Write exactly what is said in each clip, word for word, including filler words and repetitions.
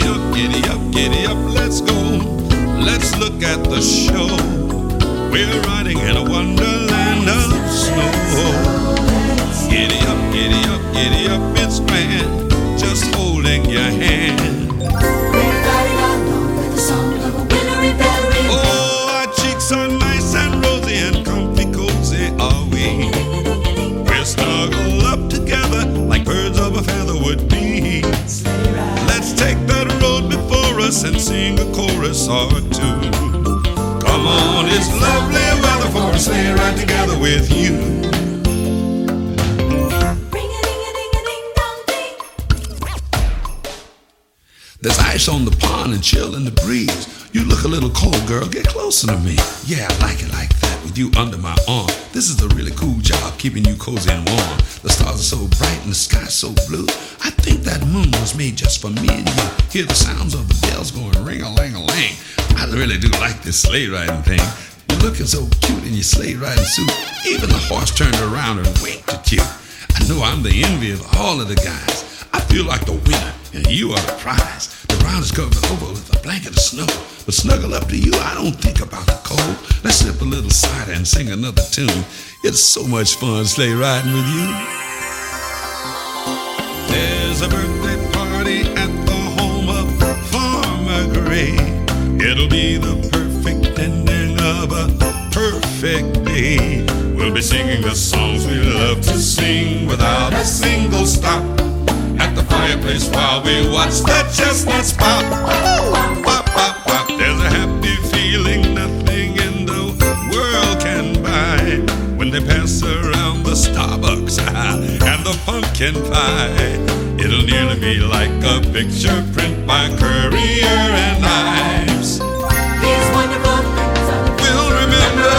up, giddy up, giddy up, let's go. Let's look at the show. We're riding in a wonderland of snow. Giddy up, giddy up, giddy up, it's grand, just holding your hand. We're riding along with the song of a wintry berry. Oh, our cheeks are nice and rosy and comfy cozy are we. We're snuggled up together like birds of a feather would be. Let's take that road before us and sing a chorus or two. Come on, it's lovely weather for a sleigh ride together with you. There's ice on the pond and chill in the breeze. You look a little cold, girl, get closer to me. Yeah, I like it like that, with you under my arm. This is a really cool job, keeping you cozy and warm. The stars are so bright and the sky's so blue. I think that moon was made just for me and you. Hear the sounds of the bells going ring-a-ling-a-ling. I really do like this sleigh riding thing. You're looking so cute in your sleigh riding suit. Even the horse turned around and winked at you. I know I'm the envy of all of the guys. I feel like the winner, and you are the prize. The ground is covered over with a blanket of snow. But snuggle up to you, I don't think about the cold. Let's sip a little cider and sing another tune. It's so much fun sleigh riding with you. There's a birthday party at the home of Farmer Gray. It'll be the perfect ending of a perfect day. We'll be singing the songs we love to sing without a single stop. At the fireplace while we watch the chestnuts pop. Pop, pop, pop. There's a happy feeling nothing in the world can buy when they pass around the Starbucks and the pumpkin pie. It'll nearly be like a picture print by Currier and Ives. These wonderful things are the We'll remember.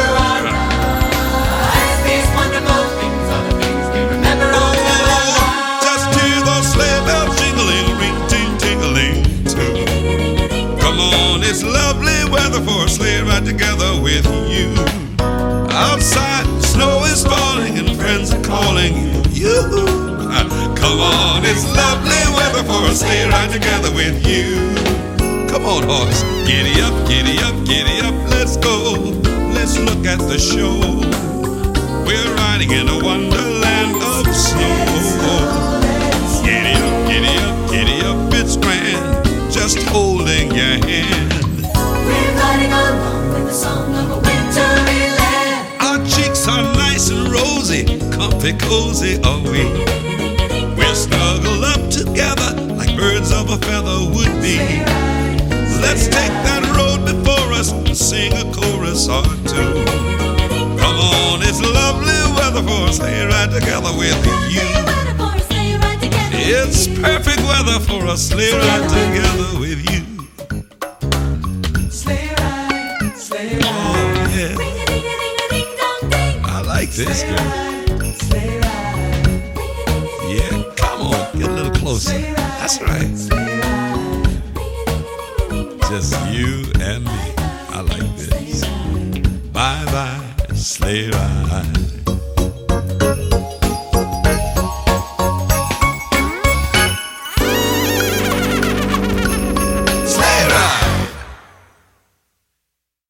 These wonderful things are the things we remember all through our lives. Just hear those sleigh bells jingling, ring, ting, tingling too. Come on, it's lovely weather for a sleigh ride together with you. Outside, snow is falling and friends are calling you. Come on, it's lovely weather for a sleigh ride together with you. Come on, horse, giddy up, giddy up, giddy up, let's go. Let's look at the show. We're riding in a wonderland of snow. Giddy up, giddy up, giddy up, it's grand, just holding your hand. We're riding along with the song of a wintry land. Our cheeks are nice and rosy, comfy cozy are we. We're snuggled up together like birds of a feather would be. Let's take that road before us and sing a chorus or two. Come on, it's lovely weather for a sleigh ride together with you. It's perfect weather for a sleigh ride together with you. Sleigh ride, sleigh ride. Oh yeah, I like this girl. Sleigh ride. Yeah, come on, get a little closer. That's right. Just you and me. I like this. Bye bye, sleigh ride.